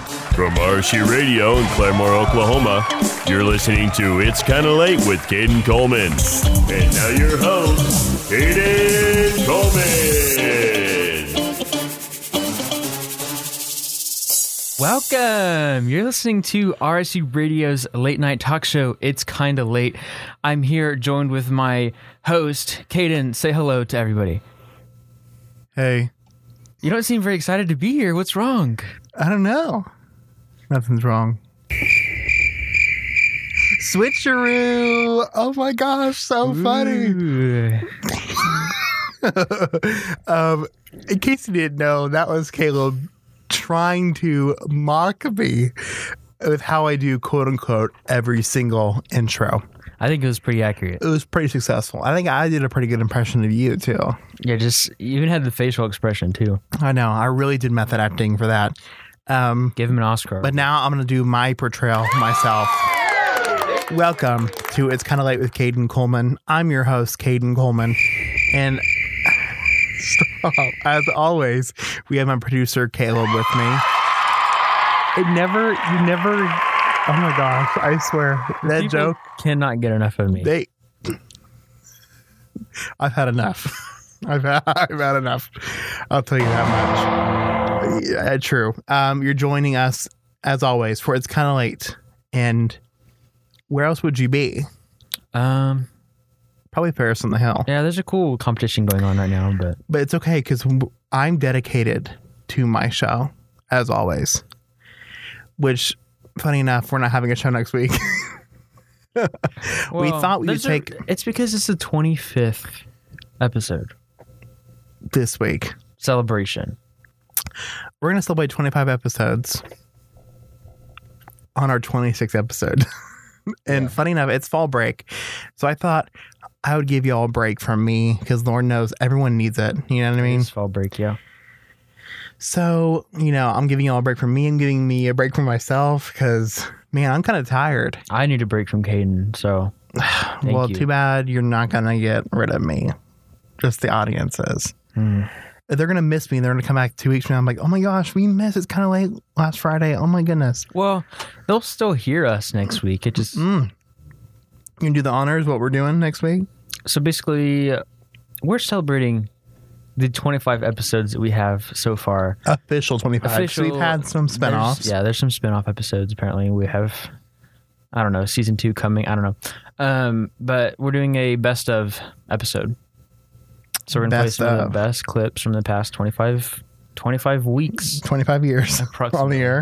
From RC Radio in Claremore, Oklahoma, you're listening to It's Kinda Late with Caden Coleman. And now your host, Caden Coleman. Welcome! You're listening to RSC Radio's late night talk show, It's Kinda Late. I'm here joined with my host, Caden. Say hello to everybody. Hey. You don't seem very excited to be here. What's wrong? I don't know. Nothing's wrong. Switcheroo! Oh my gosh, so funny. In case you didn't know, that was Caleb trying to mock me with how I do quote unquote every single intro. I think it was pretty accurate. It was pretty successful. I think I did a pretty good impression of you too. Yeah, you even had the facial expression too. I know. I really did method acting for that. Give him an Oscar. But now I'm going to do my portrayal myself. Welcome to It's Kinda Late with Caden Coleman. I'm your host, Caden Coleman. And as always, we have my producer, Caleb, with me. You never, oh my gosh, I swear, that People joke cannot get enough of me. I've had enough. I've had enough. I'll tell you that much. Yeah, true. You're joining us as always for It's Kinda Late. And where else would you be? Probably Paris on the Hill. Yeah, there's a cool competition going on right now, but it's okay because I'm dedicated to my show as always. Which, funny enough, we're not having a show next week. We thought we'd take. It's because it's the 25th episode this week. Celebration. We're going to celebrate 25 episodes on our 26th episode. And funny enough, it's fall break. So I thought I would give you all a break from me because Lord knows everyone needs it. You know what I mean? It's fall break, yeah. So, I'm giving you all a break from me. I'm giving me a break from myself because, man, I'm kind of tired. I need a break from Caden, so well, too bad you're not going to get rid of me. Just the audience is. They're going to miss me. They're going to come back 2 weeks from now. I'm like, oh my gosh, we missed. It's kind of late last Friday. Oh my goodness. Well, they'll still hear us next week. It just... You can do the honors, what we're doing next week? So basically, we're celebrating the 25 episodes that we have so far. Official 25. So we've had some spinoffs. There's some spinoff episodes. Apparently, we have, I don't know, season 2 coming. I don't know. But we're doing a best of episode. So we're going to play some of the best clips from the past 25 weeks. 25 years on the air.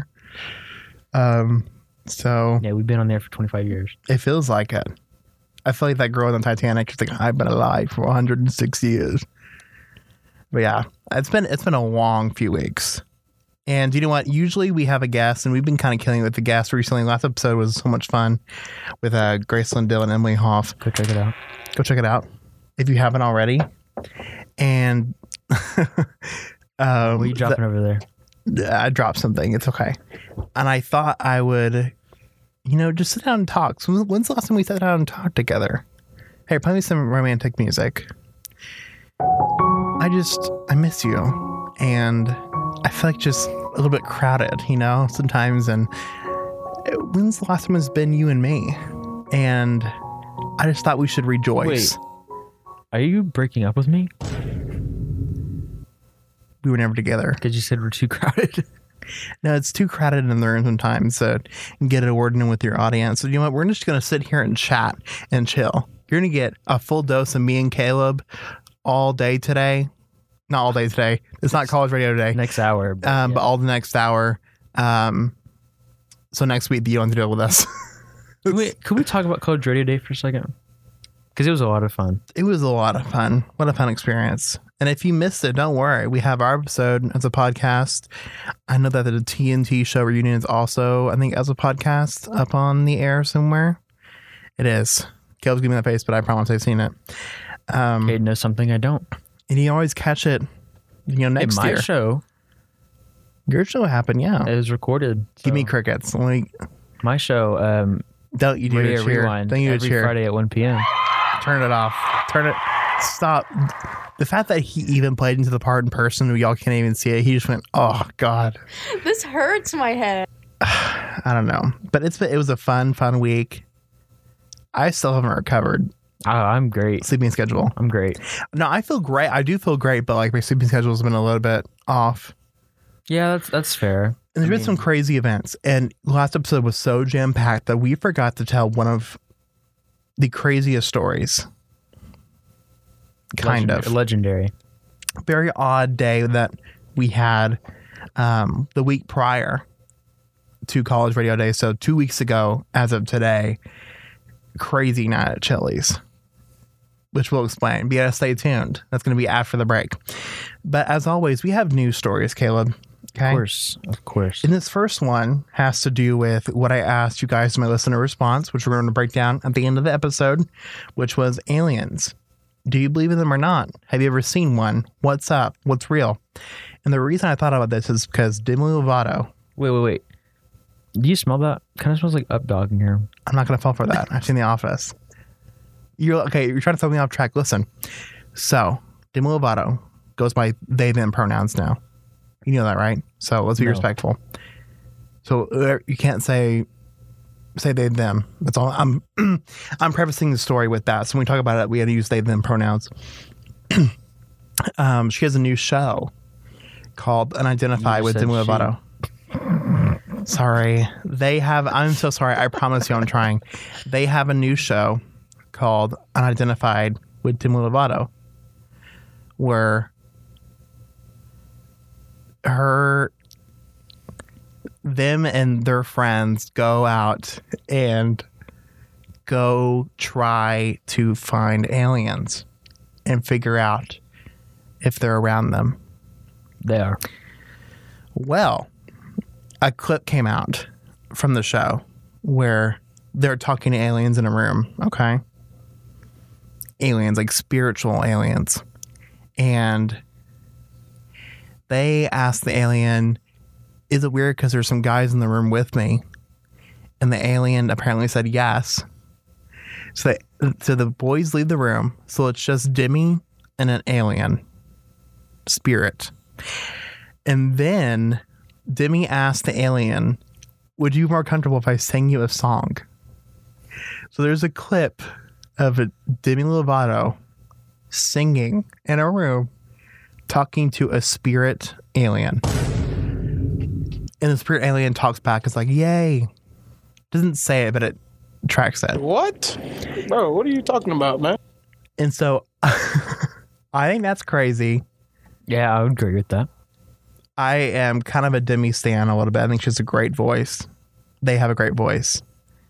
So yeah, we've been on there for 25 years. It feels like it. I feel like that girl on the Titanic. She's like, I've been alive for 106 years. But yeah, it's been a long few weeks. And you know what? Usually we have a guest, and we've been kind of killing it with the guest recently. Last episode was so much fun with Gracelyn Dill and Emily Hoff. Go check it out. Go check it out if you haven't already. And what are you dropping over there? I dropped something. It's okay. And I thought I would, just sit down and talk. So when's the last time we sat down and talked together? Hey, play me some romantic music. I miss you. And I feel like just a little bit crowded, sometimes. And when's the last time it's been you and me? And I just thought we should rejoice. Wait, are you breaking up with me? We were never together. Because you said we're too crowded. No, it's too crowded in the room sometimes. So get it word in with your audience. So you know what? We're just going to sit here and chat and chill. You're going to get a full dose of me and Caleb all day today. Not all day today. It's not college radio today. Next hour. But all the next hour. So next week, you don't have to deal with us. Could we talk about college radio day for a second? Because it was a lot of fun. It was a lot of fun. What a fun experience. And if you missed it, don't worry. We have our episode as a podcast. I know that the TNT show reunion is also, I think, as a podcast up on the air somewhere. It is. Caleb's giving me that face, but I promise I've seen it. Cade knows something I don't. And you always catch it, next year. My show. Your show happened, yeah. It was recorded. Give me crickets. My show. Don't you do a cheer. Rewind don't you every do a cheer. Friday at 1 p.m. Turn it off. Stop. The fact that he even played into the part in person, y'all can't even see it. He just went, oh, God. This hurts my head. I don't know. But it was a fun week. I still haven't recovered. Oh, I'm great. Sleeping schedule. I'm great. No, I feel great. I do feel great, but like my sleeping schedule has been a little bit off. Yeah, that's fair. And there's been some crazy events. And last episode was so jam-packed that we forgot to tell one of the craziest stories. Kind of. Legendary. Very odd day that we had the week prior to College Radio Day. So 2 weeks ago, as of today, crazy night at Chili's, which we'll explain. But you gotta stay tuned. That's going to be after the break. But as always, we have news stories, Caleb. Okay? Of course. And this first one has to do with what I asked you guys in my listener response, which we're going to break down at the end of the episode, which was aliens. Do you believe in them or not? Have you ever seen one? What's up? What's real? And the reason I thought about this is because Demi Lovato. Wait. Do you smell that? Kind of smells like up dog in here. I'm not going to fall for that. I've seen The Office. You're trying to throw me off track. Listen. So, Demi Lovato goes by they, them pronouns now. You know that, right? So, let's be respectful. So, you can't say they, them. That's all. I'm prefacing the story with that. So, when we talk about it, we had to use they, them pronouns. She has a new show called Unidentified with Demi Lovato. Sorry. I'm so sorry. I promise you I'm trying. They have a new show called Unidentified with Demi Lovato, where them and their friends go out and go try to find aliens and figure out if they're around them. They are. Well, a clip came out from the show where they're talking to aliens in a room, okay? Aliens, like spiritual aliens. And they asked the alien, is it weird because there's some guys in the room with me? And the alien apparently said yes. So the boys leave the room. So it's just Demi and an alien spirit. And then Demi asked the alien, would you be more comfortable if I sang you a song? So there's a clip of Demi Lovato singing in a room, talking to a spirit alien. And the spirit alien talks back. It's like, yay. Doesn't say it, but it tracks it. What? Bro, what are you talking about, man? And so I think that's crazy. Yeah, I would agree with that. I am kind of a Demi stan a little bit. I think she has a great voice. They have a great voice.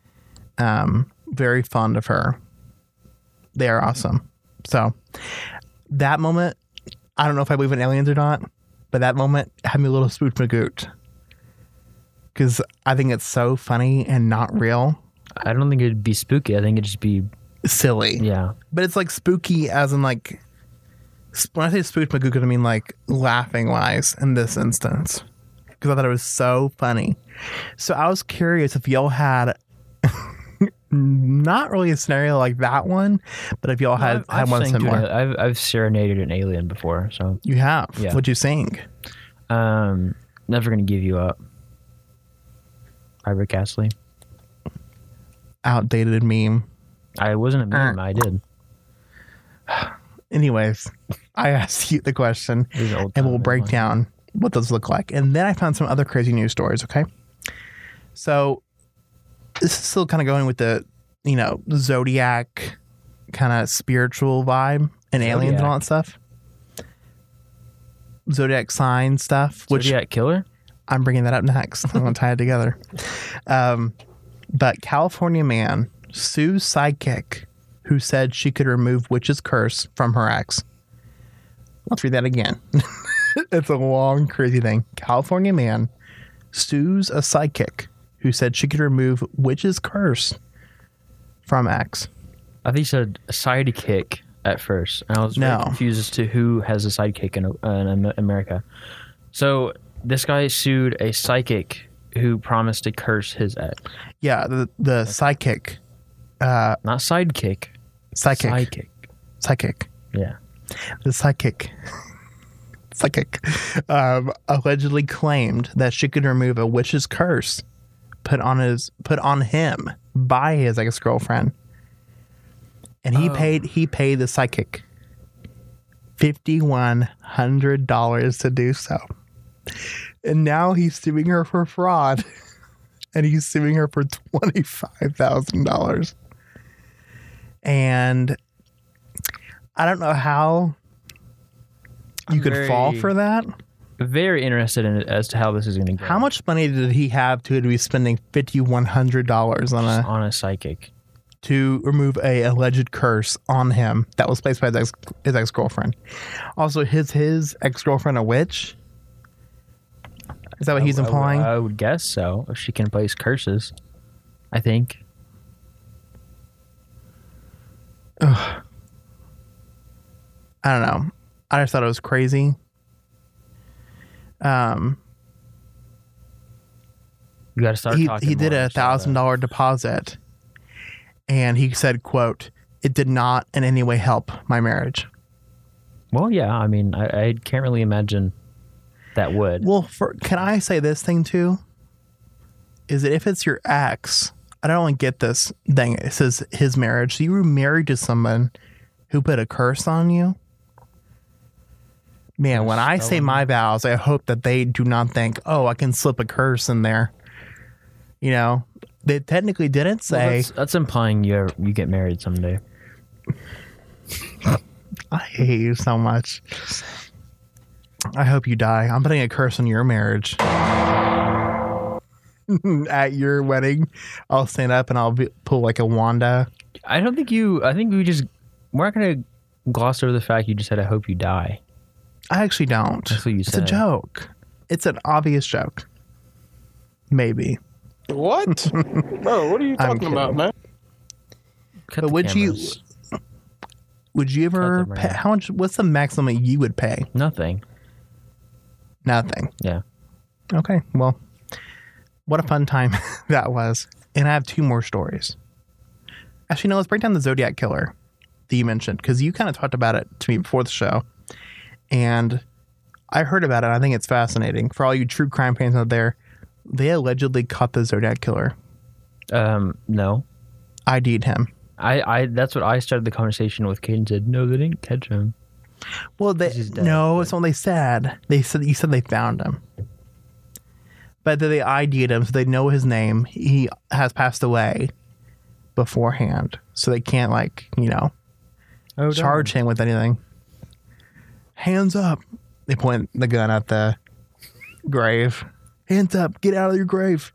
Very fond of her. They are awesome. So that moment, I don't know if I believe in aliens or not, but that moment had me a little spooked magoot. Because I think it's so funny and not real. I don't think it'd be spooky. I think it'd just be silly. Yeah. But it's like spooky as in like, when I say spooked magoot, I mean like laughing wise in this instance. Because I thought it was so funny. So I was curious if y'all had not really a scenario like that one, but if y'all had one similar. I've serenaded an alien before, so you have. Yeah. What'd you sing? Never Gonna Give You Up. by Rick Astley. Outdated meme. I wasn't a meme. I did. Anyways, I asked you the question, and we'll break down what those look like. And then I found some other crazy news stories, okay? So this is still kind of going with the, Zodiac kind of spiritual vibe and aliens and all that stuff. Zodiac sign stuff. Zodiac killer? I'm bringing that up next. I'm going to tie it together. But California man sues sidekick who said she could remove witch's curse from her ex. Let's read that again. It's a long, crazy thing. California man sues a sidekick who said she could remove witch's curse from ex. I think you said a sidekick at first. And I was very confused as to who has a sidekick in America. So this guy sued a psychic who promised to curse his ex. Yeah, the psychic. Not sidekick. Psychic. Yeah. The psychic allegedly claimed that she could remove a witch's curse put on him by his ex-girlfriend. And he paid the psychic $5,100 to do so. And now he's suing her for fraud. And he's suing her for $25,000. And I don't know how you could fall for that. Very interested in it as to how this is going to go. How much money did he have to be spending $5,100 on a psychic to remove a alleged curse on him that was placed by his ex-girlfriend? Also, his ex-girlfriend a witch? Is that what he's implying? I would guess so. If she can place curses, I think. Ugh. I don't know. I just thought it was crazy. You got to start talking. He did a $1,000 deposit, and he said, "quote It did not in any way help my marriage." Well, yeah. I mean, I can't really imagine that would. Well, can I say this thing too? Is that if it's your ex, I don't really get this thing. It says his marriage. So you were married to someone who put a curse on you. Man, when I say my vows, I hope that they do not think, oh, I can slip a curse in there. You know, they technically didn't say. Well, that's implying you get married someday. I hate you so much. I hope you die. I'm putting a curse on your marriage. At your wedding, I'll stand up and I'll pull like a Wanda. I think we're not going to gloss over the fact you just said, I hope you die. I actually don't. That's what you said. It's a joke. It's an obvious joke. Maybe. What? Bro, what are you talking about, man? But would you ever pay, how much, what's the maximum you would pay? Nothing. Yeah. Okay. Well, what a fun time that was. And I have two more stories. Actually, no, let's break down the Zodiac Killer that you mentioned, because you kind of talked about it to me before the show. And I heard about it. I think it's fascinating. For all you true crime fans out there, they allegedly caught the Zodiac Killer. No. ID'd him. That's what I started the conversation with. Kate and said, no, they didn't catch him. Well, it's not what they said. You said they found him. But they ID'd him, so they know his name. He has passed away beforehand. So they can't, charge him with anything. Hands up. They point the gun at the grave. Hands up. Get out of your grave.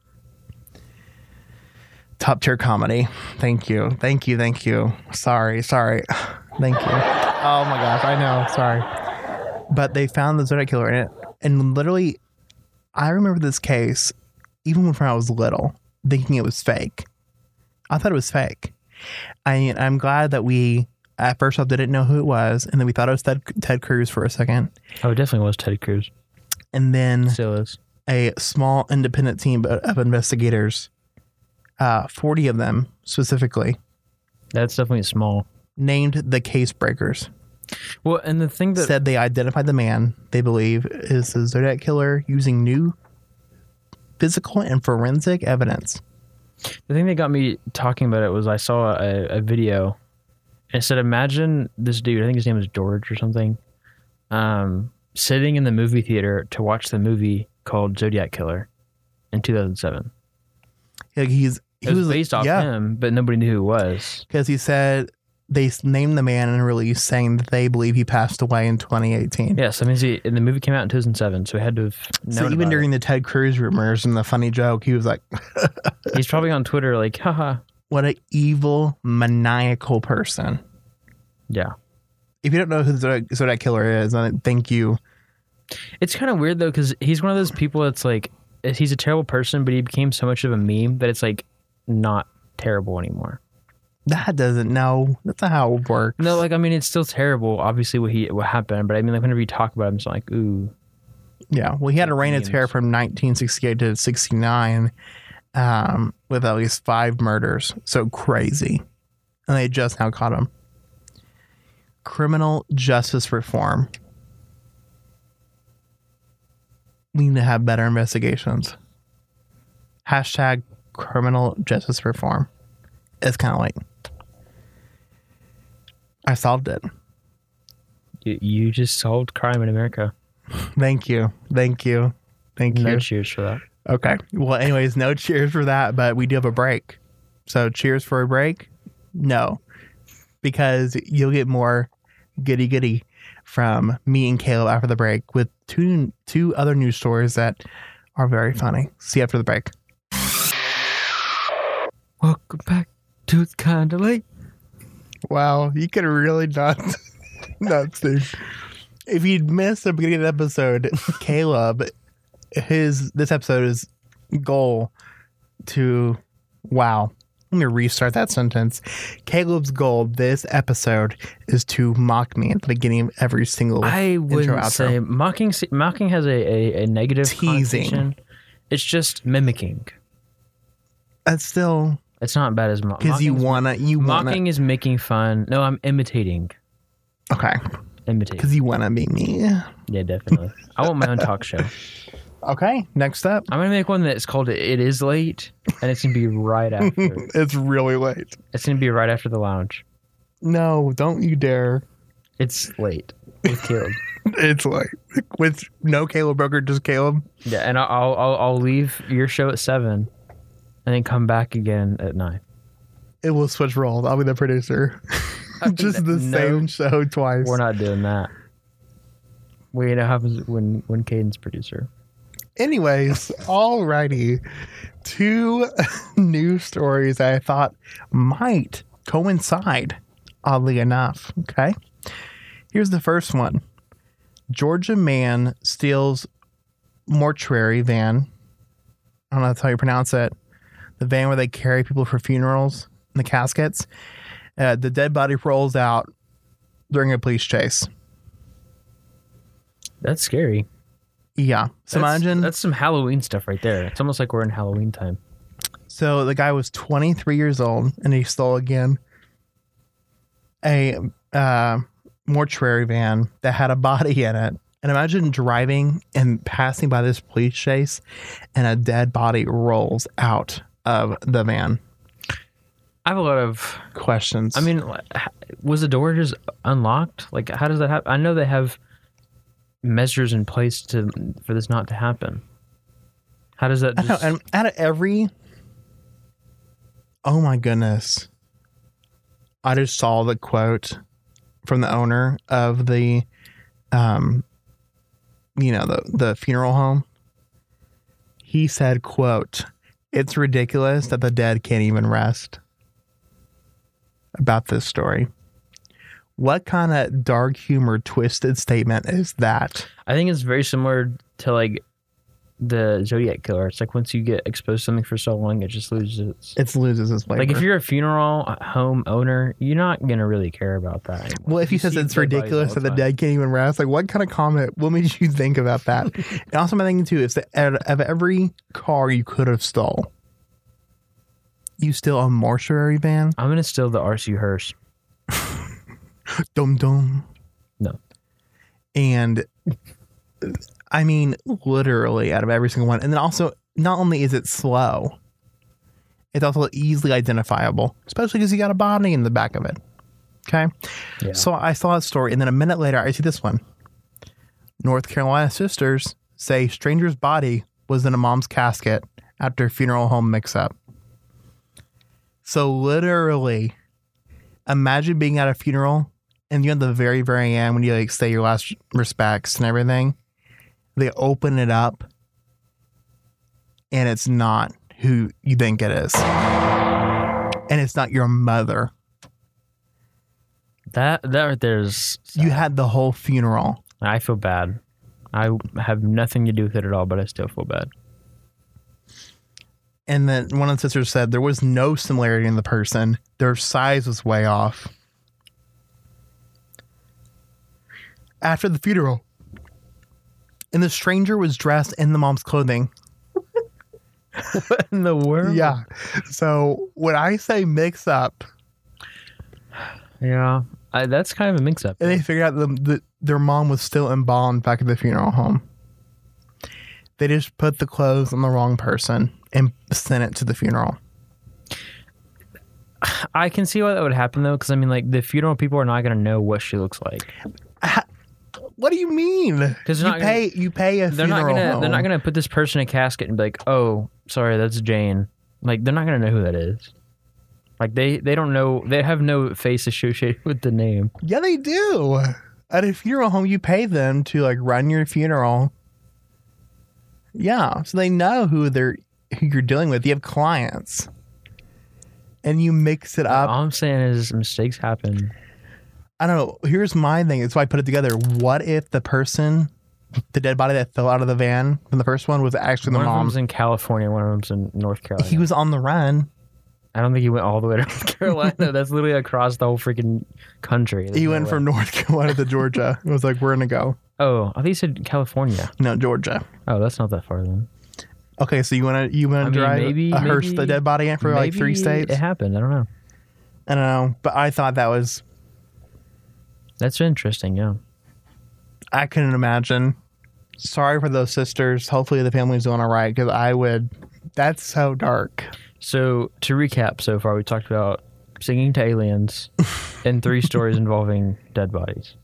Top tier comedy. Thank you. Sorry. Thank you. Oh my gosh. I know. Sorry. But they found the Zodiac Killer in it. And literally, I remember this case, even when I was little, thinking it was fake. I thought it was fake. I'm glad that we, at first off, didn't know who it was. And then we thought it was Ted Cruz for a second. Oh, it definitely was Ted Cruz. And then still is. A small independent team of investigators, 40 of them specifically. That's definitely small. Named the Case Breakers. Well, and the thing that said they identified the man they believe is the Zodiac Killer using new physical and forensic evidence. The thing that got me talking about it was I saw a video and it said, imagine this dude, I think his name was George or something, sitting in the movie theater to watch the movie called Zodiac Killer in 2007. Like it was based off him, but nobody knew who it was. Because he said they named the man in a release saying that they believe he passed away in 2018. Yes, I mean, see, and the movie came out in 2007, so he had to have known. So even during the Ted Cruz rumors and the funny joke, he was like, he's probably on Twitter like, haha. What an evil, maniacal person. Yeah. If you don't know who the Zodiac Killer is, then thank you. It's kind of weird though, because he's one of those people that's like, he's a terrible person, but he became so much of a meme that it's like not terrible anymore. That's not how it works. No, I mean, it's still terrible, obviously, what happened, but I mean, whenever you talk about him, it's like, ooh. Yeah, well, he had to reign its hair from 1968 to 69 with at least 5 murders. So crazy. And they just now caught him. Criminal justice reform. We need to have better investigations. Hashtag criminal justice reform. It's kind of late. I solved it. You just solved crime in America. Thank you. No cheers for that. Okay. Well, anyways, no cheers for that, but we do have a break. So cheers for a break? No. Because you'll get more goody from me and Caleb after the break with two other news stories that are very funny. See you after the break. Welcome back to It's Kinda Late. Wow, you could really not see. If you'd missed the beginning of the episode, Caleb, this episode's goal to let me restart that sentence. Caleb's goal this episode is to mock me at the beginning of every single I wouldn't intro, say mocking has a negative teasing. connotation. It's just mimicking. That's still It's not bad as mocking. because you wanna Mocking is making fun. No, I'm imitating. okay Imitating. because you wanna be me. Yeah, definitely. I want my own talk show. Okay, next up. I'm gonna make one that's called "It Is Late," and it's gonna be right after. It's really late. It's gonna be right after the lounge. No, don't you dare. It's late with Caleb. It's late with no Caleb Broker, just Caleb. Yeah, and I'll leave your show at 7, and then come back again at 9. It will switch roles. I'll be the producer. Just the same show twice. We're not doing that. We know what happens when Caden's producer. Anyways, alrighty. 2 news stories I thought might coincide, oddly enough. Okay. Here's the first one. Georgia man steals mortuary van. I don't know that's how you pronounce it. The van where they carry people for funerals and the caskets. The dead body rolls out during a police chase. That's scary. Yeah. So imagine that's some Halloween stuff right there. It's almost like we're in Halloween time. So the guy was 23 years old and he stole again a mortuary van that had a body in it. And imagine driving and passing by this police chase and a dead body rolls out of the van. I have a lot of questions. I mean, was the door just unlocked? Like, how does that happen? I know they have measures in place for this not to happen. How does that? I know, and out of every, oh my goodness, I just saw the quote from the owner of the, the funeral home. He said, "quote It's ridiculous that the dead can't even rest." About this story. What kind of dark humor twisted statement is that? I think it's very similar to like the Zodiac Killer. It's like once you get exposed to something for so long, it just loses its flavor. Like if you're a funeral home owner, you're not gonna really care about that anymore. Well, if he says it's ridiculous that the dead can't even rest, like what kind of comment? What made you think about that? And also, my thinking too is that of every car you could have stole, you steal a mortuary van. I'm gonna steal the RC hearse. Dum dum. No. And I mean, literally out of every single one. And then also, not only is it slow, it's also easily identifiable, especially because you got a body in the back of it. Okay. Yeah. So I saw that story, and then a minute later, I see this one. North Carolina sisters say stranger's body was in a mom's casket after funeral home mix-up. So literally, imagine being at a funeral and you're at the very, very end when you like say your last respects and everything. They open it up and it's not who you think it is. And it's not your mother. That right there is sad. You had the whole funeral. I feel bad. I have nothing to do with it at all, but I still feel bad. And then one of the sisters said there was no similarity in the person. Their size was way off. After the funeral, and the stranger was dressed in the mom's clothing. What in the world? Yeah. So when I say mix up. Yeah. That's kind of a mix up. And they figured out their mom was still embalmed back at the funeral home. They just put the clothes on the wrong person. and sent it to the funeral. I can see why that would happen though, because I mean, like the funeral people are not going to know what she looks like. What do you mean? Because you pay a funeral home. They're not gonna put this person in a casket and be like, oh, sorry, that's Jane. Like they're not gonna know who that is. Like they don't know. They have no face associated with the name. Yeah, they do. At a funeral home, you pay them to like run your funeral. Yeah, so they know who you're dealing with. You have clients, and you mix it up. All I'm saying is mistakes happen. I don't know. Here's my thing. That's why I put it together. What if the dead body that fell out of the van from the first one was actually the mom? One of them's in California. One of them's in North Carolina. He was on the run. I don't think he went all the way to North Carolina. That's literally across the whole freaking country. He went from North Carolina to Georgia. It was like, we're going to go. Oh, I think he said California. No, Georgia. Oh, that's not that far then. Okay, so you want to drive a hearse the dead body in for like 3 states? It happened. I don't know. I don't know, but I thought that was... That's interesting, yeah. I couldn't imagine. Sorry for those sisters. Hopefully the family's doing all right, because I would... That's so dark. So, to recap so far, we talked about singing to aliens and 3 stories involving dead bodies.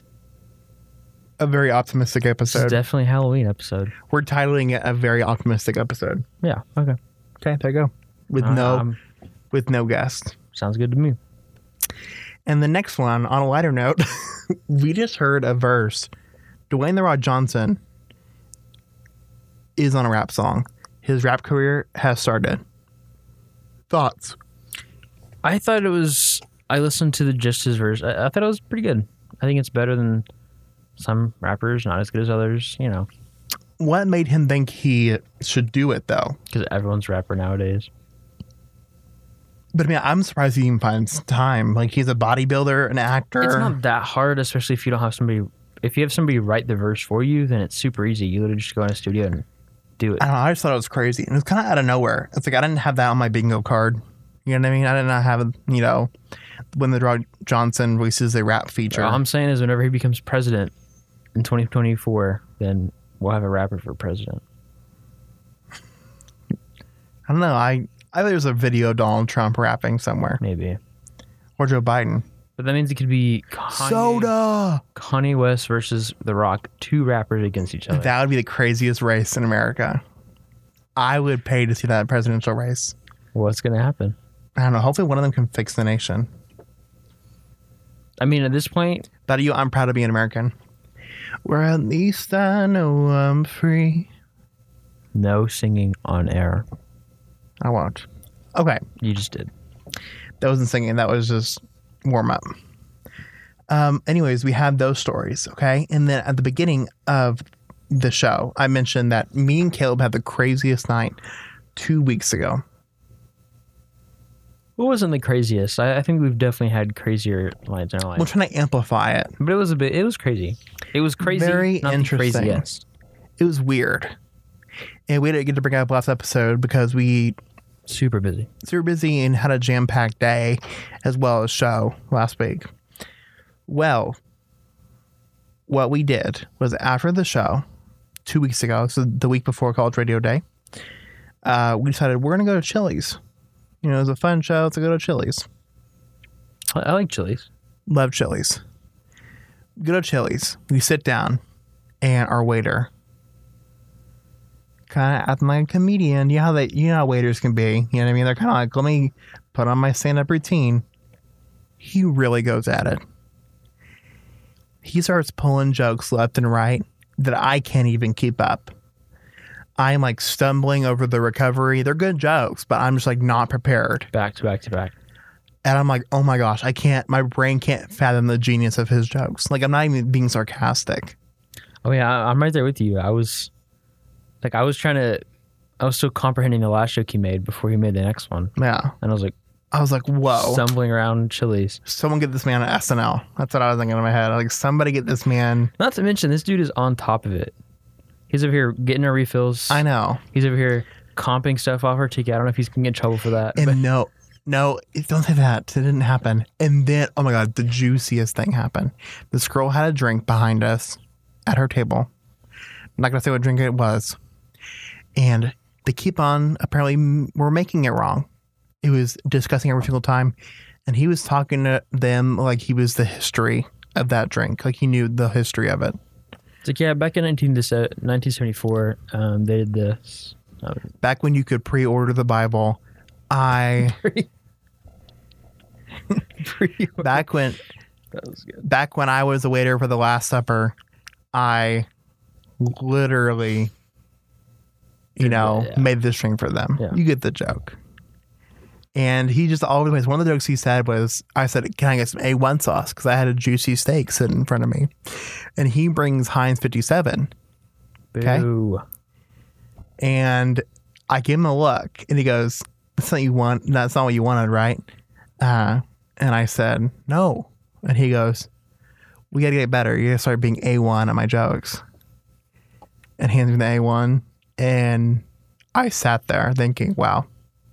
A very optimistic episode. It's definitely a Halloween episode. We're titling it a very optimistic episode. Yeah, okay. Okay, there you go. With no guest. Sounds good to me. And the next one, on a lighter note, we just heard a verse. Dwayne "The Rock" Johnson is on a rap song. His rap career has started. Thoughts? I listened to the just his verse. I thought it was pretty good. I think it's better than some rappers, not as good as others, you know. What made him think he should do it, though? Because everyone's a rapper nowadays. But I mean, I'm surprised he even finds time. Like, he's a bodybuilder, an actor. It's not that hard, especially if you don't have somebody. If you have somebody write the verse for you, then it's super easy. You literally just go in a studio and do it. I don't know. I just thought it was crazy. And it was kind of out of nowhere. It's like, I didn't have that on my bingo card. You know what I mean? I did not have, when the Rock Johnson releases a rap feature. All I'm saying is whenever he becomes president in 2024, then we'll have a rapper for president. I don't know. I think there's a video of Donald Trump rapping somewhere. Maybe. Or Joe Biden. But that means it could be Kanye West versus The Rock, 2 rappers against each other. That would be the craziest race in America. I would pay to see that presidential race. What's going to happen? I don't know. Hopefully one of them can fix the nation. I mean, at this point... I'm proud to be an American. Where at least I know I'm free. No singing on air. I won't. Okay. You just did. That wasn't singing. That was just warm up. Anyways, we had those stories. Okay. And then at the beginning of the show, I mentioned that me and Caleb had the craziest night 2 weeks ago. What wasn't the craziest? I think we've definitely had crazier nights in our life. We're trying to amplify it. But it was crazy. It was crazy. Very not interesting. The craziest. It was weird. And we didn't get to bring up last episode because we super busy and had a jam-packed day as well as show last week. Well, what we did was after the show 2 weeks ago, so the week before College Radio Day, we decided we're going to go to Chili's. It was a fun show to go to Chili's. I like Chili's. Love Chili's. Go to Chili's. We sit down and our waiter kind of acting like a comedian. You know how waiters can be. You know what I mean? They're kind of like, let me put on my stand-up routine. He really goes at it. He starts pulling jokes left and right that I can't even keep up. I'm like stumbling over the recovery. They're good jokes, but I'm just like not prepared. Back to back to back. And I'm like, oh my gosh, my brain can't fathom the genius of his jokes. Like, I'm not even being sarcastic. Oh yeah, I'm right there with you. I was still comprehending the last joke he made before he made the next one. Yeah. And I was like, whoa. Stumbling around Chili's. Someone get this man an SNL. That's what I was thinking in my head. Like, somebody get this man. Not to mention, this dude is on top of it. He's over here getting our refills. I know. He's over here comping stuff off our ticket. I don't know if he's going to get in trouble for that. And no, don't say that. It didn't happen. And then, oh my God, the juiciest thing happened. This girl had a drink behind us at her table. I'm not going to say what drink it was. And they keep on, apparently we're making it wrong. It was discussing every single time. And he was talking to them like he was the history of that drink. Like he knew the history of it. It's like, yeah, back in 1974, they did this. Back when you could pre-order the Bible, back when I was a waiter for the Last Supper, I literally, made this drink for them. Yeah. You get the joke. And he just always, one of the jokes he said was, I said, can I get some A1 sauce? Because I had a juicy steak sitting in front of me. And he brings Heinz 57. Okay. Boo. And I give him a look and he goes, that's not what you wanted, right? And I said, no. And he goes, we got to get better. You got to start being A1 at my jokes. And hands me the A1. And I sat there thinking, wow.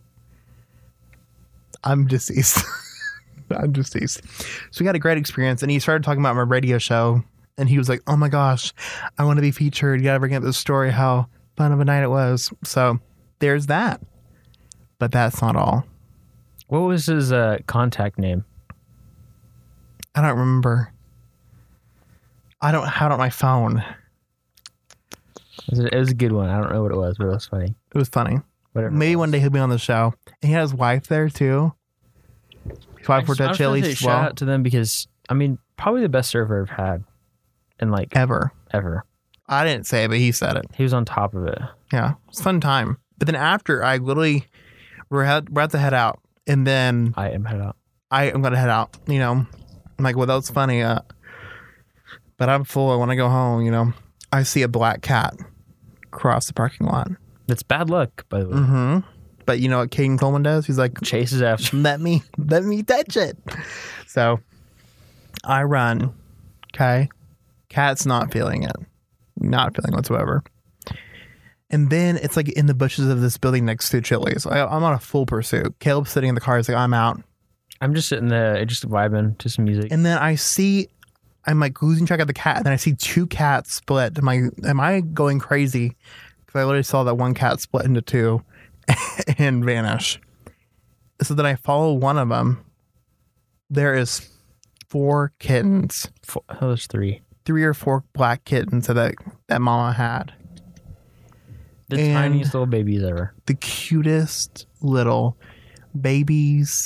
I'm deceased. I'm deceased. So we had a great experience. And he started talking about my radio show. And he was like, oh my gosh, I want to be featured. You got to bring up this story, how fun of a night it was. So there's that. But that's not all. What was his contact name? I don't remember. I don't have it on my phone. It was a good one. I don't know what it was, but it was funny. It was funny. Whatever. Maybe one day he'll be on the show. And he had his wife there too. His wife worked at Chili's as well. Shout out to them because, probably the best server I've had in ever. I didn't say it, but he said it. He was on top of it. Yeah. It's a fun time. But then after, we're about to head out. And then I am head out. I'm going to head out, I'm like, well, that was funny. But I'm full. I want to go home, I see a black cat cross the parking lot. That's bad luck, by the way. Mm-hmm. But you know what Caden Coleman does? He's like, chases after. Let me touch it. So I run. Okay. Cat's not feeling it. Not feeling whatsoever. And then it's like in the bushes of this building next to Chili's. I'm on a full pursuit. Caleb's sitting in the car. He's like, I'm out. I'm just sitting there, just vibing to some music. And then I'm like losing track of the cat. And then I see two cats split. Am I going crazy? Because I literally saw that one cat split into two and vanish. So then I follow one of them. There is 4 kittens. There's 3. 3 or 4 black kittens that mama had. The tiniest little babies ever. The cutest little babies.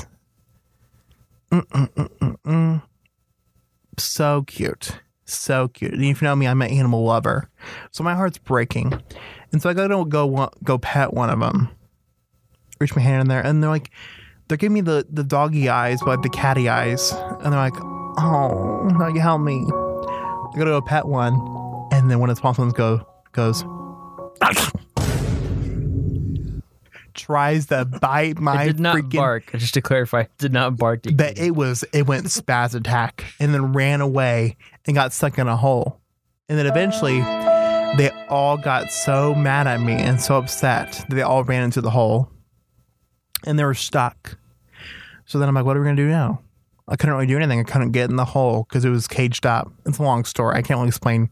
So cute. So cute. And if you know me, I'm an animal lover. So my heart's breaking. And so I go pet one of them. Reach my hand in there. And they're giving me the doggy eyes, but the catty eyes. And they're like, oh, like, help me. I go to go pet one. And then one of the small ones goes, tries to bite my it did not freaking bark. Just to clarify, it did not bark. But it went spaz attack and then ran away and got stuck in a hole. And then eventually they all got so mad at me and so upset that they all ran into the hole and they were stuck. So then I'm like, what are we going to do now? I couldn't really do anything. I couldn't get in the hole because it was caged up. It's a long story. I can't really explain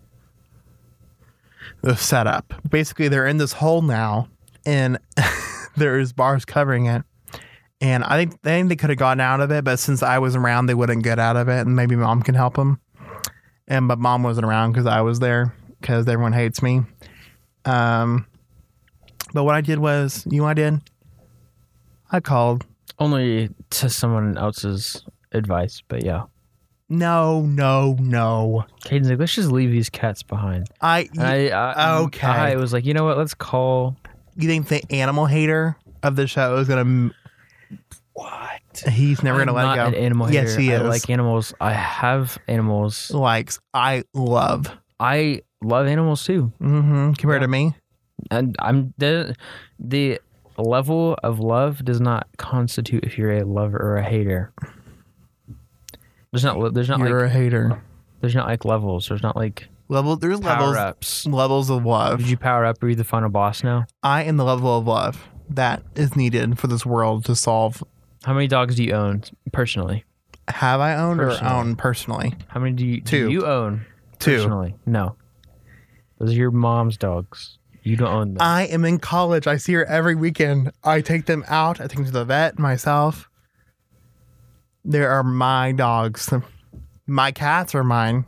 the setup. Basically, they're in this hole now. And there's bars covering it. And I think they could have gotten out of it, but since I wasn't around, they wouldn't get out of it. And maybe mom can help them. But mom wasn't around because I was there because everyone hates me. But what I did was, you know what I did? I called. Only to someone else's advice, but yeah. No. Caden's like, let's just leave these cats behind. Okay. I was like, you know what? Let's call. You think the animal hater of the show is going to... What? He's never going to let it go. An animal hater. Yes, he is. I like animals. I have animals. I love animals too. Mm-hmm. Compared to me. And I'm the level of love does not constitute if you're a lover or a hater. There's not you're a hater. There's not like levels. There's not like there's power-ups. Levels of love. Did you power up or are you the final boss now? I am the level of love that is needed for this world to solve. How many dogs do you own personally? Have I owned or own personally? How many do you own 2 personally? No. Those are your mom's dogs. You don't own them. I am in college. I see her every weekend. I take them out. I take them to the vet myself. They are my dogs. My cats are mine.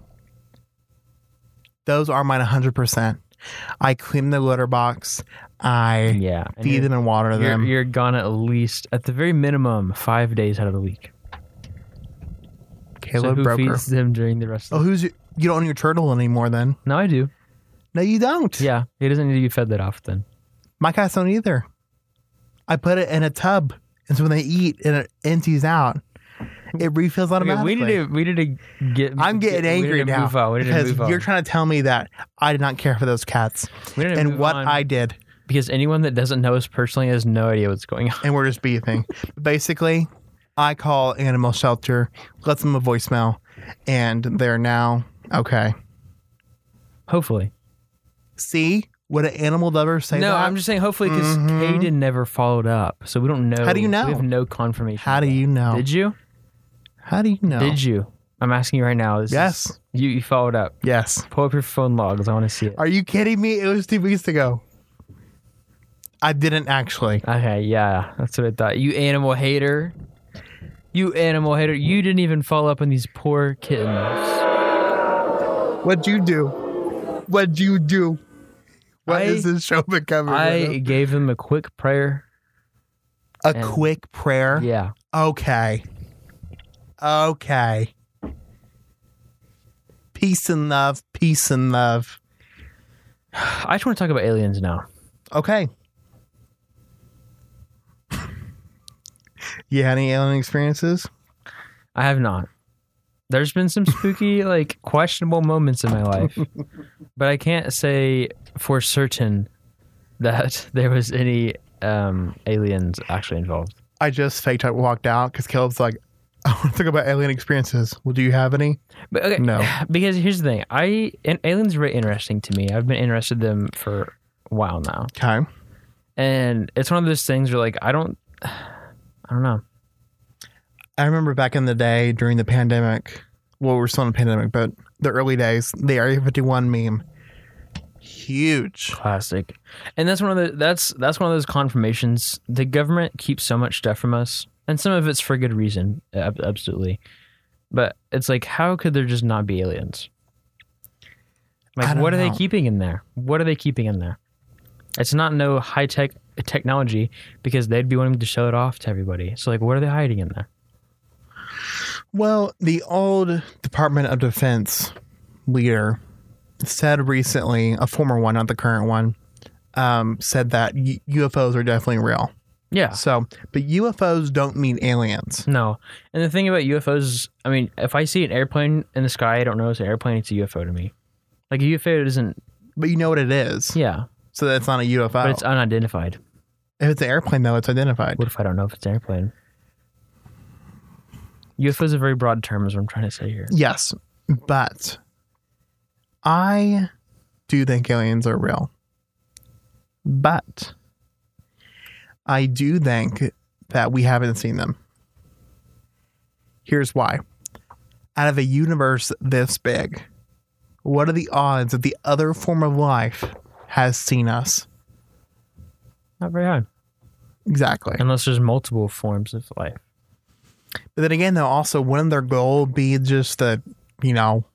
Those are mine 100%. I clean the litter box. I feed them and water them. You're gone at least, at the very minimum, 5 days out of the week. Caleb so who feeds them during the rest of the week? You don't own your turtle anymore then? No, I do. No, you don't. Yeah, he doesn't need to be fed that often. My cats don't either. I put it in a tub, and so when they eat and it empties out, it refills automatically. Okay, we need to get. I'm getting angry now because you're trying to tell me that I did not care for those cats and what I did. Because anyone that doesn't know us personally has no idea what's going on. And we're just beefing. Basically, I call animal shelter, let them a voicemail, and they're now okay. Hopefully. See? Would an animal lover say that? No, I'm just saying hopefully because Caden never followed up. So we don't know. How do you know? We have no confirmation. How do you know? Did you? How do you know? Did you? I'm asking you right now. Yes. You followed up. Yes. Pull up your phone logs. I want to see it. Are you kidding me? It was 2 weeks ago. I didn't actually. Okay, yeah. That's what I thought. You animal hater. You animal hater. You didn't even follow up on these poor kittens. What'd you do? What'd you do? What is this show becoming? I gave them a quick prayer. A quick prayer? Yeah. Okay. Okay. Peace and love. Peace and love. I just want to talk about aliens now. Okay. You had any alien experiences? I have not. There's been some spooky, questionable moments in my life. But I can't say for certain that there was any aliens actually involved. I just faked out, walked out because Caleb's like, I want to talk about alien experiences. Well, do you have any? But, okay, no. Because here's the thing. Aliens are very interesting to me. I've been interested in them for a while now. Okay. And it's one of those things where I don't know. I remember back in the day during the pandemic, well, we're still in the pandemic, but the early days, the Area 51 meme. Huge. Classic. And that's one of those confirmations. The government keeps so much stuff from us, and some of it's for good reason, absolutely. But it's how could there just not be aliens? What are they keeping in there? What are they keeping in there? It's not no high-tech technology because they'd be wanting to show it off to everybody. So, what are they hiding in there? Well, the old Department of Defense leader said recently, a former one, not the current one, said that UFOs are definitely real. Yeah. So, but UFOs don't mean aliens. No. And the thing about UFOs, if I see an airplane in the sky, I don't know it's an airplane, it's a UFO to me. A UFO isn't... But you know what it is. Yeah. So that's not a UFO. But it's unidentified. If it's an airplane, though, it's identified. What if I don't know if it's an airplane? UFO is a very broad term, is what I'm trying to say here. Yes, but I do think aliens are real. But I do think that we haven't seen them. Here's why. Out of a universe this big, what are the odds that the other form of life has seen us? Not very high. Exactly. Unless there's multiple forms of life. But then again, though, also, wouldn't their goal be just that, Well,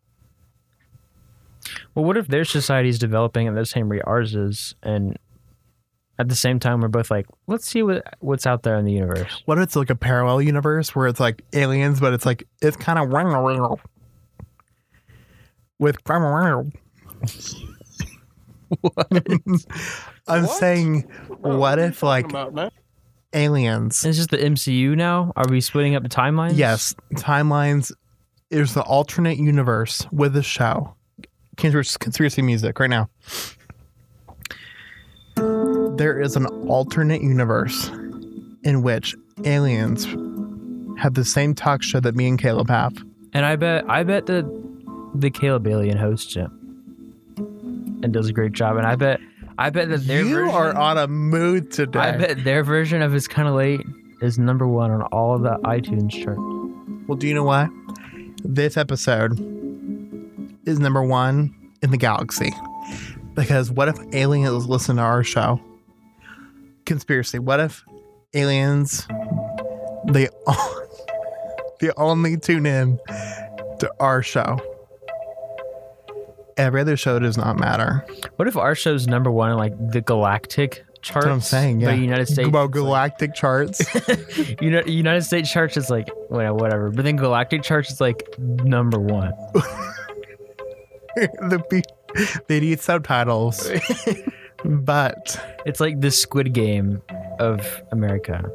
what if their society is developing at the same rate ours is, and at the same time we're both let's see what's out there in the universe? What if it's a parallel universe where it's aliens, but it's it's kind of with I'm saying, what if aliens? Is this the MCU now? Are we splitting up the timelines? Yes, timelines. There's the alternate universe with the show. Conspiracy music right now. There is an alternate universe in which aliens have the same talk show that me and Caleb have. And I bet the Caleb alien hosts it and does a great job. And I bet that their version... are on a mood today. I bet their version of It's Kind of Late is #1 on all of the iTunes charts. Well, do you know what? This episode is #1 in the galaxy. Because what if aliens listen to our show? Conspiracy. What if aliens, they only tune in to our show? Every other show does not matter. What if our show's number one in like the galactic charts? That's what I'm saying. Yeah. The United States. About galactic charts. United States charts is like, whatever. But then galactic charts is like number one. They need subtitles. But it's like the Squid Game of America.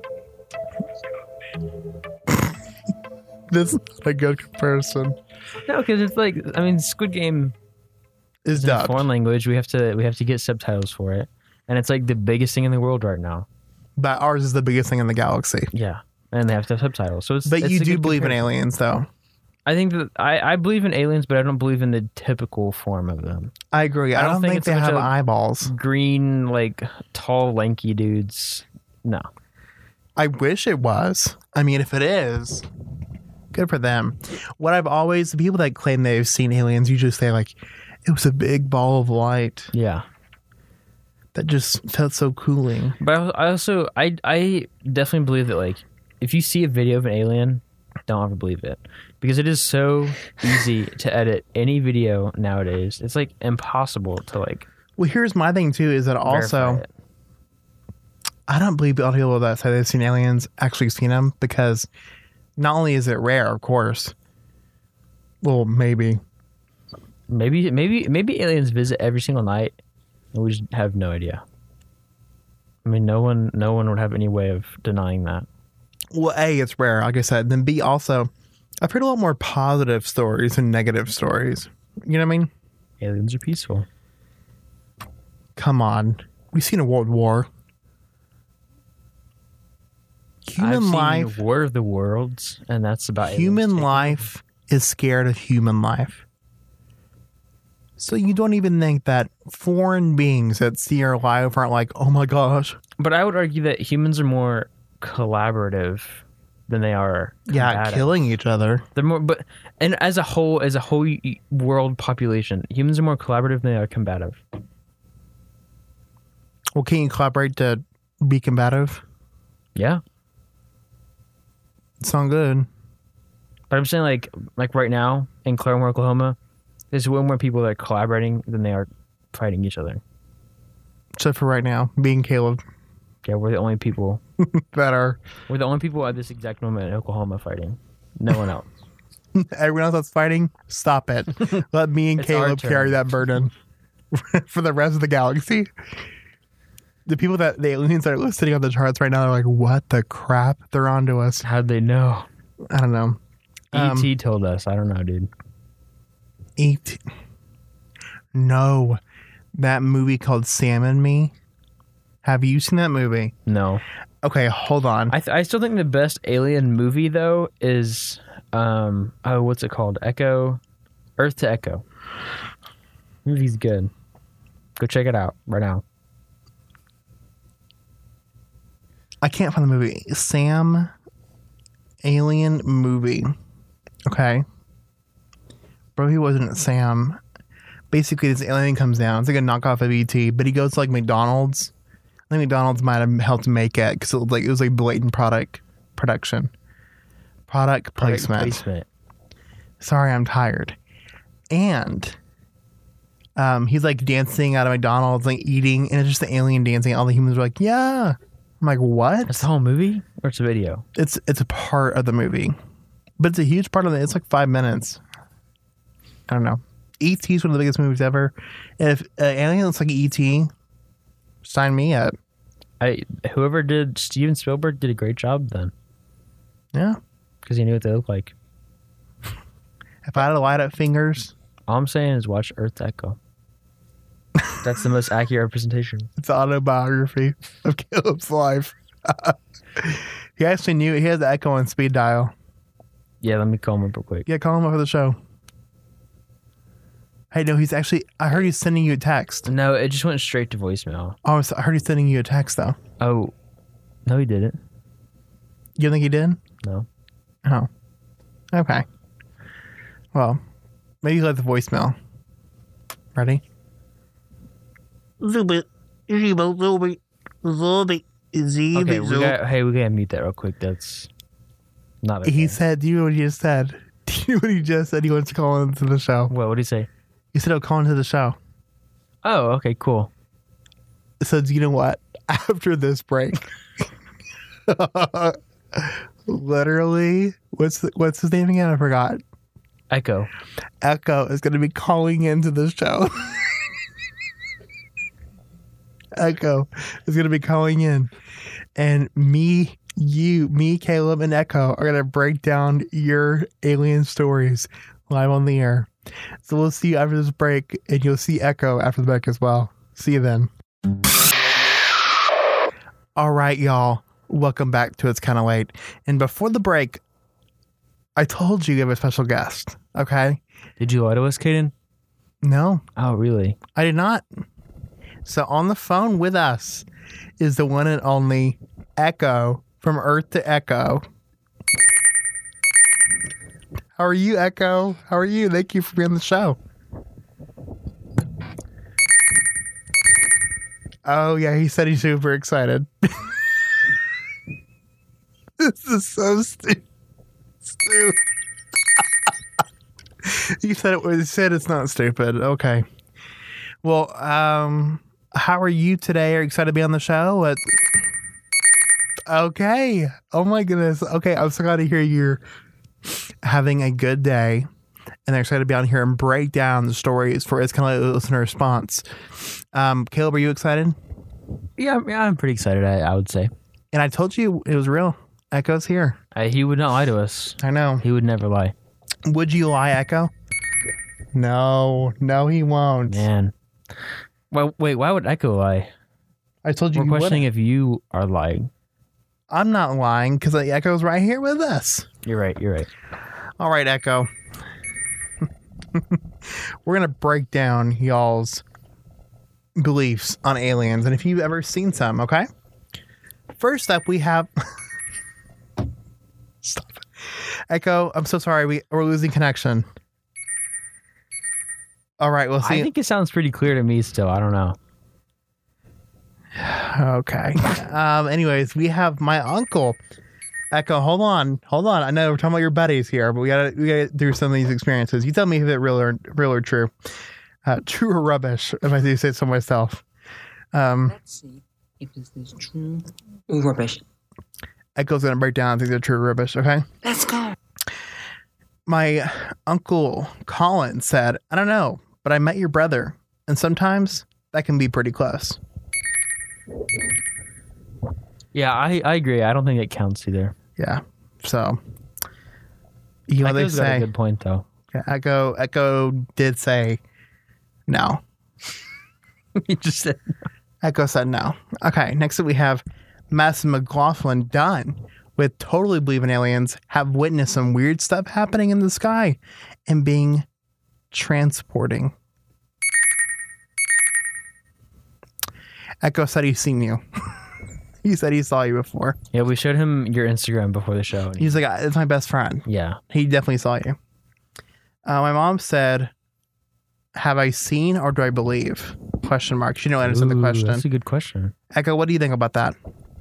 This is not a good comparison. No, because it's like, Squid Game is in a dubbed. foreign language. We have to get subtitles for it, and it's like the biggest thing in the world right now. But ours is the biggest thing in the galaxy. Yeah, and they have to have subtitles. So But you do believe in aliens, though. I think that I believe in aliens, but I don't believe in the typical form of them. I agree. I don't think they have eyeballs. Green, like tall, lanky dudes. No. I wish it was. I mean, if it is, good for them. What I've always, the people that claim they've seen aliens usually say like, it was a big ball of light. Yeah. That just felt so cooling. But I also definitely believe that like, if you see a video of an alien, don't ever believe it. Because it is so easy to edit any video nowadays. It's like impossible to like. Well, here's my thing too, is that also, I don't believe all the people that say they've seen aliens actually seen them, because not only is it rare, of course. Well, maybe aliens visit every single night, and we just have no idea. I mean, no one would have any way of denying that. Well, A, it's rare, like I said. Then B, also, I've heard a lot more positive stories than negative stories. You know what I mean? Aliens are peaceful. Come on. We've seen a world war. Human life. War of the Worlds, and that's about human life is scared of human life. So you don't even think that foreign beings that see our life aren't like, oh my gosh. But I would argue that humans are more collaborative than they are combative. Yeah, killing each other. They're more, and as a whole world population, humans are more collaborative than they are combative. Well, can you collaborate to be combative? Yeah. It's not good. But I'm saying like right now in Claremore, Oklahoma, there's way more people that are collaborating than they are fighting each other. Except for right now, being Caleb. Yeah, we're the only people We're the only people at this exact moment in Oklahoma fighting. No one else. Everyone else that's fighting, stop it. Let me and Caleb carry that burden for the rest of the galaxy. The aliens that are sitting on the charts right now are like, what the crap? They're onto us. How'd they know? I don't know. E.T. told us. I don't know, dude. E.T. No. That movie called Sam and Me. Have you seen that movie? No. Okay, hold on. I still think the best alien movie, though, is, what's it called? Earth to Echo. Movie's good. Go check it out right now. I can't find the movie. Sam Alien movie. Okay. Bro, he wasn't Sam. Basically, this alien comes down. It's like a knockoff of E.T., but he goes to like McDonald's. I think McDonald's might have helped make it because it was like blatant product placement. Sorry, I'm tired. And he's like dancing out of McDonald's, like eating, and it's just the alien dancing. All the humans are like, yeah. I'm like, what? It's the whole movie, or it's a video? It's a part of the movie, but it's a huge part of it. It's like 5 minutes. I don't know. E.T. is one of the biggest movies ever. If alien looks like E.T., sign me up. Whoever did Steven Spielberg did a great job then. Yeah, because he knew what they looked like. If I had to light up fingers, all I'm saying is watch Earth to Echo. That's the most accurate representation. It's an autobiography of Caleb's life. He actually knew he has the Echo on speed dial. Yeah, let me call him up real quick. Yeah, call him up for the show. Hey, no, he's actually... I heard he's sending you a text. No, it just went straight to voicemail. Oh, I heard he's sending you a text, though. Oh. No, he didn't. You think he did? No. Oh. Okay. Well, maybe let the voicemail. Ready? Okay, we gotta mute that real quick. That's not okay. He said, do you know what he just said? Do you know what he just said? He wants to call into the show. What did he say? He said he'll call into the show. Oh, okay, cool. So, you know what? After this break, literally, what's his name again? I forgot. Echo. Echo is going to be calling into the show. Echo is going to be calling in. And me, Caleb, and Echo are going to break down your alien stories live on the air. So we'll see you after this break, and you'll see Echo after the break as well. See you then. All right, y'all. Welcome back to It's Kind of Late. And before the break, I told you have a special guest, okay? Did you lie to us, Caden? No. Oh, really? I did not. So on the phone with us is the one and only Echo from Earth to Echo. How are you, Echo? How are you? Thank you for being on the show. Oh, yeah, he said he's super excited. This is so stupid. He said it's not stupid. Okay. Well, how are you today? Are you excited to be on the show? Okay. Oh my goodness. Okay, I'm so glad to hear you're having a good day, and they're excited to be on here and break down the stories for It's Kind of Like listener response. Caleb, are you excited? Yeah, I'm pretty excited. I would say. And I told you it was real. Echo's here. He would not lie to us. I know. He would never lie. Would you lie, Echo? No, he won't. Man. Well, wait, why would Echo lie? I told you. We're questioning if you are lying. I'm not lying because Echo's right here with us. You're right. All right, Echo. We're going to break down y'all's beliefs on aliens and if you've ever seen some, okay? First up, we have... Stop it. Echo, I'm so sorry. We're losing connection. All right, we'll see. I think it sounds pretty clear to me still. I don't know. Okay. Anyways, we have my uncle. Echo, hold on. I know we're talking about your buddies here, but we gotta get through some of these experiences. You tell me if it's real or true. True or rubbish, if I do say so myself. Let's see if this is true or rubbish. Echo's gonna break down things that are true or rubbish, okay? Let's go. My uncle Colin said, I don't know, but I met your brother, and sometimes that can be pretty close. Yeah, I agree. I don't think it counts either. Yeah. So, you know, they say got a good point though. Yeah, Echo did say no. He just said no. Echo said no. Okay, next up we have Mass McLaughlin Dunn with totally believe in aliens, have witnessed some weird stuff happening in the sky and being transporting. Echo said he's seen you. He said he saw you before. Yeah, we showed him your Instagram before the show. He's like, it's my best friend. Yeah. He definitely saw you. My mom said, have I seen or do I believe? Question mark. She didn't understand the question. That's a good question. Echo, what do you think about that?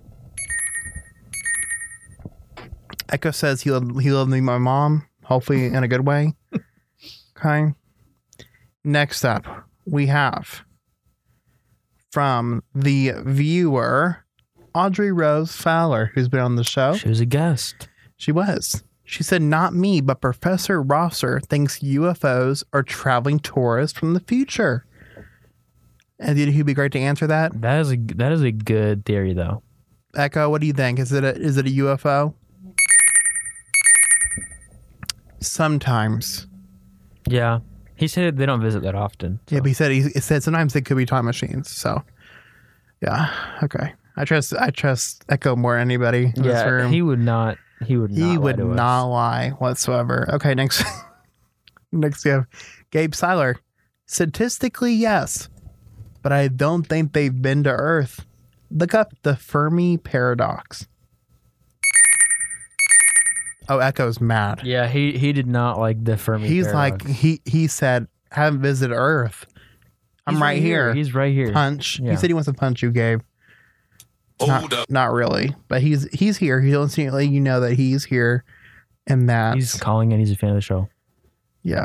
Echo says he loved me, my mom, hopefully in a good way. Okay. Next up, we have from the viewer, Audrey Rose Fowler, who's been on the show. She was a guest. She was. She said, not me, but Professor Rosser thinks UFOs are traveling tourists from the future. And did he be great to answer that? That is a good theory, though. Echo, what do you think? Is it a UFO? Sometimes. Yeah. He said they don't visit that often. So. Yeah, but he said sometimes they could be time machines. So, yeah. Okay. I trust Echo more than anybody in this room. He would not lie whatsoever. Okay, next we have Gabe Seiler. Statistically, yes, but I don't think they've been to Earth. Look up the Fermi paradox. Oh, Echo's mad. Yeah, he did not like the Fermi paradox. He's like, he said, haven't visited Earth. I'm right here. He's right here. Punch. Yeah. He said he wants to punch you, Gabe. Hold up. Not really, but he's here. He's instantly, you know that he's here, and that He's calling and he's a fan of the show. yeah.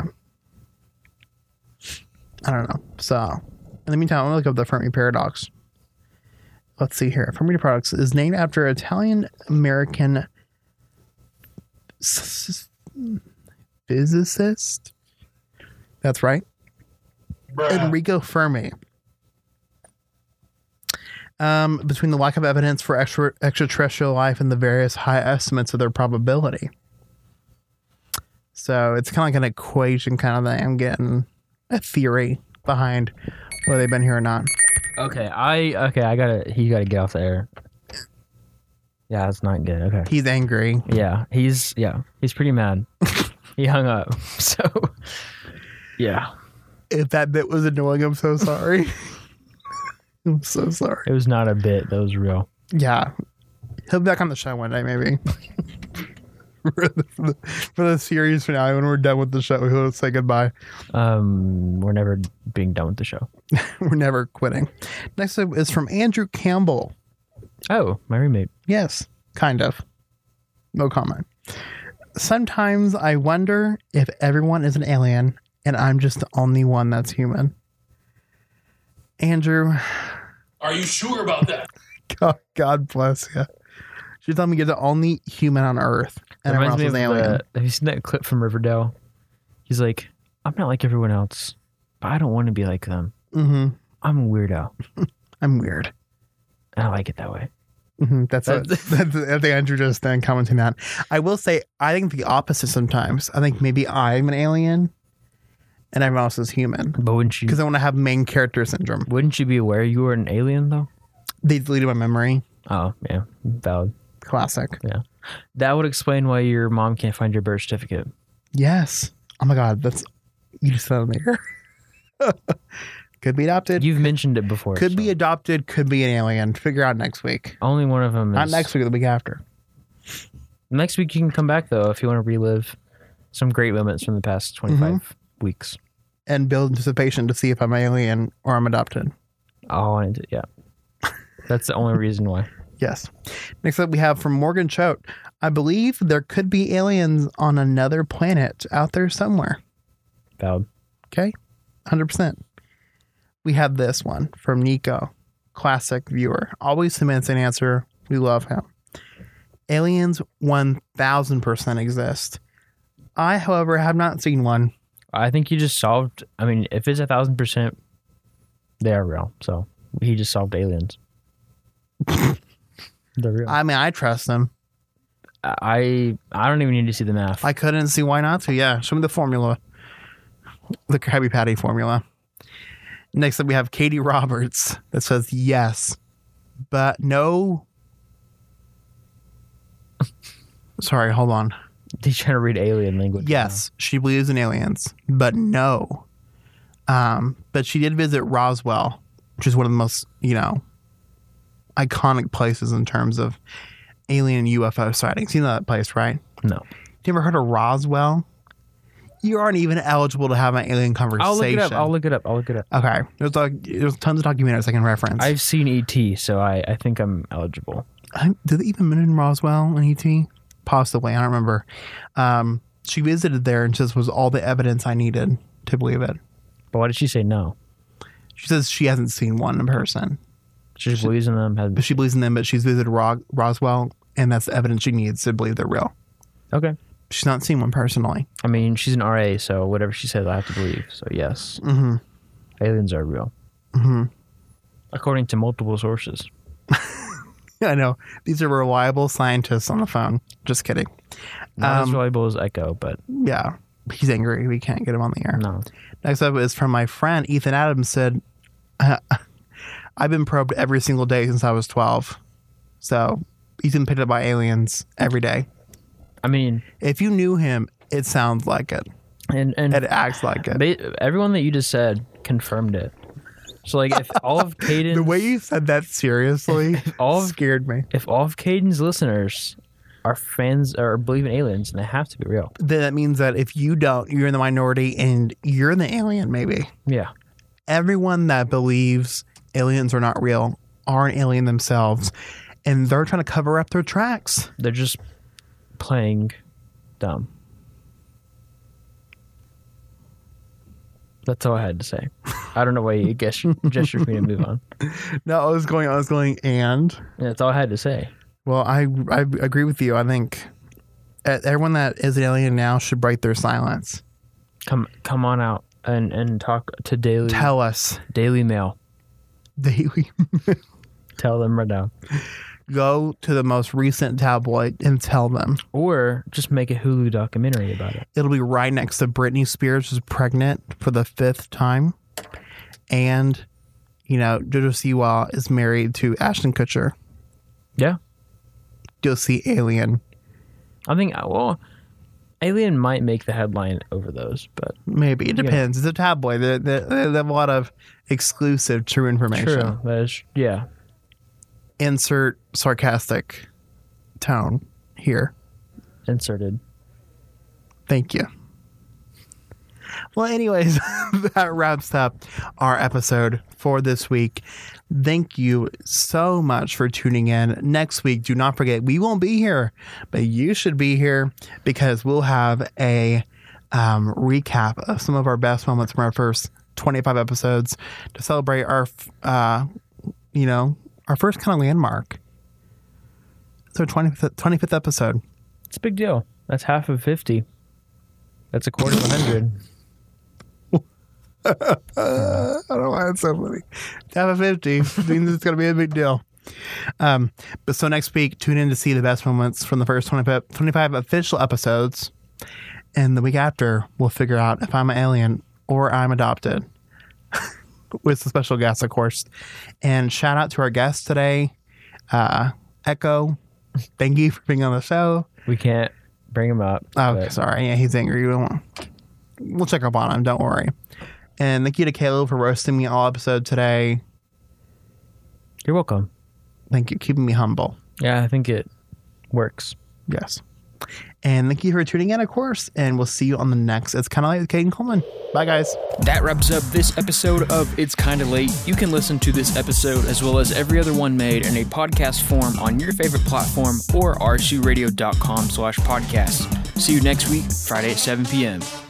I don't know. So, in the meantime, I'm gonna look up the Fermi paradox. Let's see here. Fermi paradox is named after Italian American physicist. That's right, Enrico Fermi. Between the lack of evidence for extraterrestrial life and the various high estimates of their probability. So it's kind of like an equation kind of thing. I'm getting a theory behind whether they've been here or not. Okay, you gotta get off the air. Yeah, it's not good. Okay. He's angry. Yeah, he's pretty mad. He hung up. So yeah. If that bit was annoying, I'm so sorry. I'm so sorry. It was not a bit, that was real. Yeah. He'll be back on the show one day, maybe. for the series finale, when we're done with the show, he'll say goodbye. We're never being done with the show. We're never quitting. Next up is from Andrew Campbell. Oh, my roommate. Yes, kind of. No comment. Sometimes I wonder if everyone is an alien and I'm just the only one that's human. Andrew. Are you sure about that? God bless you. She's telling me you're the only human on Earth. And everyone else is an alien. Have you seen that clip from Riverdale? He's like, I'm not like everyone else, but I don't want to be like them. Mm-hmm. I'm a weirdo. I'm weird. And I like it that way. Mm-hmm. That's Andrew just then commenting that. I will say, I think the opposite sometimes. I think maybe I'm an alien and everyone else is human. But wouldn't you? Because I want to have main character syndrome. Wouldn't you be aware you were an alien, though? They deleted my memory. Oh, yeah. Valid. Classic. Yeah. That would explain why your mom can't find your birth certificate. Yes. Oh my God. You just said it here. Could be adopted. You've mentioned it before. Could be adopted. Could be an alien. Figure out next week. Only one of them is. Not next week, the week after. Next week you can come back, though, if you want to relive some great moments from the past 25 weeks. And build anticipation to see if I'm an alien or I'm adopted. Oh, yeah. That's the only reason why. Yes. Next up, we have from Morgan Choate. I believe there could be aliens on another planet out there somewhere. Valid. Okay. 100%. We have this one from Nico. Classic viewer. Always submits an answer. We love him. Aliens 1000% exist. I, however, have not seen one. I think you just solved. I mean, if it's 1,000%, they are real. So he just solved aliens. They're real. I mean, I trust them. I don't even need to see the math. I couldn't see why not to. Yeah, show me the formula. The Krabby Patty formula. Next up, we have Katie Roberts that says yes, but no. Sorry, hold on. He's trying to read alien language. Yes, she believes in aliens, but no. But she did visit Roswell, which is one of the most, iconic places in terms of alien UFO sightings. You know that place, right? No. You ever heard of Roswell? You aren't even eligible to have an alien conversation. I'll look it up. Okay. There's tons of documentaries I can reference. I've seen E.T., so I think I'm eligible. Did they even mention Roswell in E.T.? Possibly. I don't remember. She visited there and just was all the evidence I needed to believe it. But why did she say no? She says she hasn't seen one in person. She just believes in them. She believes in them, but she's visited Roswell, and that's the evidence she needs to believe they're real. Okay. She's not seen one personally. I mean, she's an RA, so whatever she says, I have to believe. So yes, aliens are real, according to multiple sources. I know. These are reliable scientists on the phone. Just kidding. Not as reliable as Echo, but yeah, he's angry. We can't get him on the air. No. Next up is from my friend Ethan Adams. Said, I've been probed every single day since I was 12. So he's been picked up by aliens every day. I mean, if you knew him, it sounds like it. And it acts like it. Everyone that you just said confirmed it. So, like, if all of Caden's... The way you said that seriously scared me. If all of Caden's listeners are fans or believe in aliens, then they have to be real. Then that means that if you don't, you're in the minority and you're the alien, maybe. Yeah. everyone that believes aliens are not real are an alien themselves, and they're trying to cover up their tracks. They're just playing dumb. That's all I had to say. I don't know why you gestured for me to move on. No, I was going, and yeah, that's all I had to say. Well, I agree with you. I think everyone that is an alien now should break their silence. Come on out and talk to Daily. Tell us. Daily Mail. Daily. Tell them right now. Go to the most recent tabloid and tell them. Or just make a Hulu documentary about it. It'll be right next to Britney Spears is pregnant for the 5th time. And, JoJo Siwa is married to Ashton Kutcher. Yeah. You'll see Alien. I think, Alien might make the headline over those, but... Maybe. It depends. It's a tabloid. They have a lot of exclusive true information. True. That is, yeah. Insert sarcastic tone here. Inserted. Thank you. Well, anyways, that wraps up our episode for this week. Thank you so much for tuning in. Next week, do not forget, we won't be here, but you should be here because we'll have a recap of some of our best moments from our first 25 episodes to celebrate our, our first kind of landmark. It's our 25th episode. It's a big deal. That's half of 50. That's a quarter of 100. I don't know why it's so funny. Half of 50 means it's going to be a big deal. But so next week, tune in to see the best moments from the first 25 official episodes. And the week after, we'll figure out if I'm an alien or I'm adopted. With the special guest, of course. And shout out to our guest today, Echo. Thank you for being on the show. We can't bring him up. Oh, sorry. Yeah, he's angry. We'll check up on him. Don't worry. And thank you to Caleb for roasting me all episode today. You're welcome. Thank you. Keeping me humble. Yeah, I think it works. Yes. And thank you for tuning in, of course. And we'll see you on the next It's Kinda Late with Caden Coleman. Bye, guys. That wraps up this episode of It's Kinda Late. You can listen to this episode as well as every other one made in a podcast form on your favorite platform or rcradio.com/podcast. See you next week, Friday at 7 p.m.